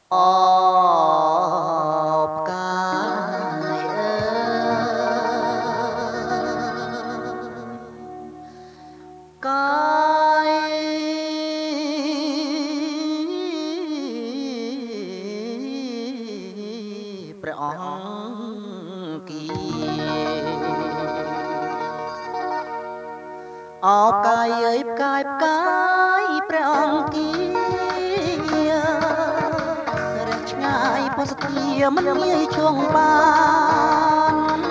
បកាយអើកាយព្រះអង្គគីអោបកាយអើយផ្កាយផ្កាយព្រះអង្គគីរះឆ្ងាយពោះសទ្ធាមិនងាយជួងបាន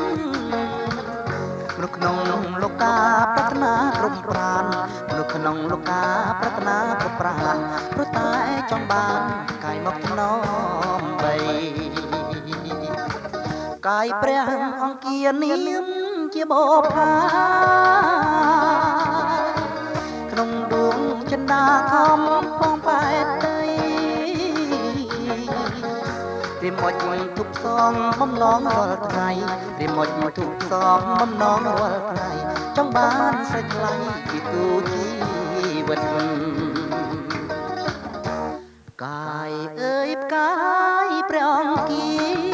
មនុស្សក្នុងលោកាប្រាថ្នាគ្រប់ប្រានមនុស្សក្នុងលោកាប្រាថ្នាគ្រប់ប្រានព្រោះតែចង់បានកាយមកថ្នមបីកាយព្រះអង្គានាមជាបបផាក្នុងដួងចិន្តាខំផងបែតដីរិមុជទុកសំបំណងរាល់ថ្ងៃរិមុជទុកសំបំណងរាល់ថ្ងៃចង់បានសេចក្ដីពីគូជីវិតកាយអើយផ្កាយព្រះអង្គគី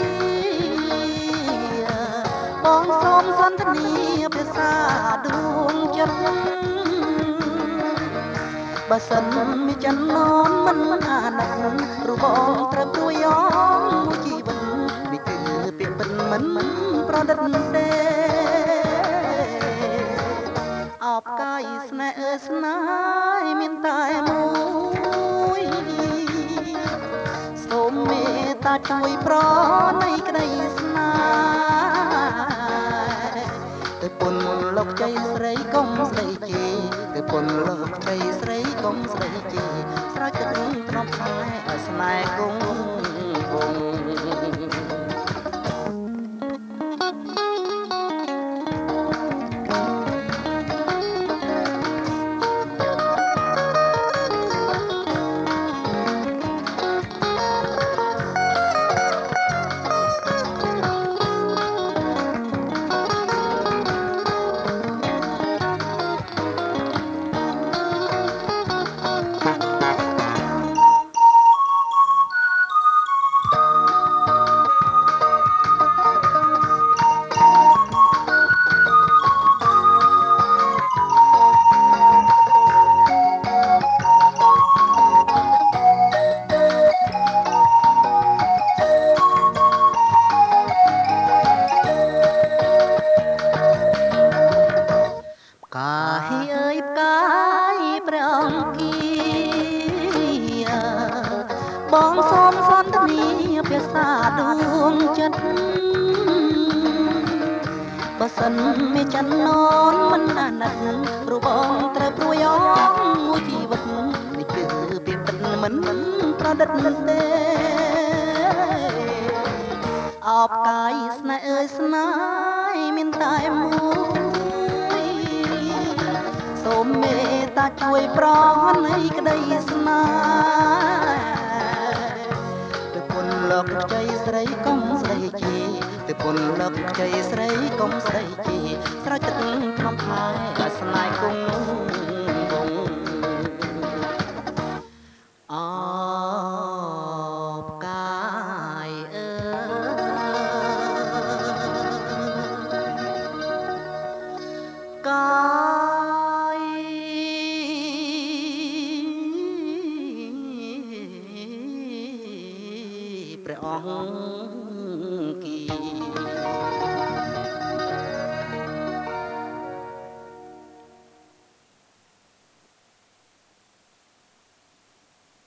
បងសូមសន្ទនាភាសាដួងចិត្តបើសិនមានចំណនមិនអាណិតរូបបងត្រូវព្រួយអងមួយជីវិតនេះគឺពាក្យពិតមិនប្រឌិតទេអបកាយស្នេហ៍អើស្នេហ៍មានតែមួយសូមមេត្តាជួយប្រណីក្តីស្នេហ៍ទៅពុនលោកជ័យស្រីកុំស្ដីជេរទៅពុនលោកជ័យស្រីកុំស្ដីជេរស្រោចទឹកថ្នមខ្សែឲ្យស្នេហ៍គង់គង់កាយអើយផ្កាយព្រះអង្គគីបងសូមសន្ទនាភាសាដួងចិត្តបើសិនមានចំណនមិនអាណិតរូបបងត្រូវព្រួយអងមួយជីវិតនេះគឺពាក្យពិតមិនប្រឌិតទេអបកាយស្នេហ៍អើយស្នេហ៍មានតែមួយសូមមេត្តាជួយប្រណីក្តីស្នេហ៍ទៅពុនលោកជ័យស្រីកុំស្ដីជេរទៅពុនលោកជ័យស្រីកុំស្ដីជេរស្រោចទឹកថ្នមខ្លាយឲ្យស្នេហ៍គង់គង់អបកាយអើកាយព្រះអង្គគី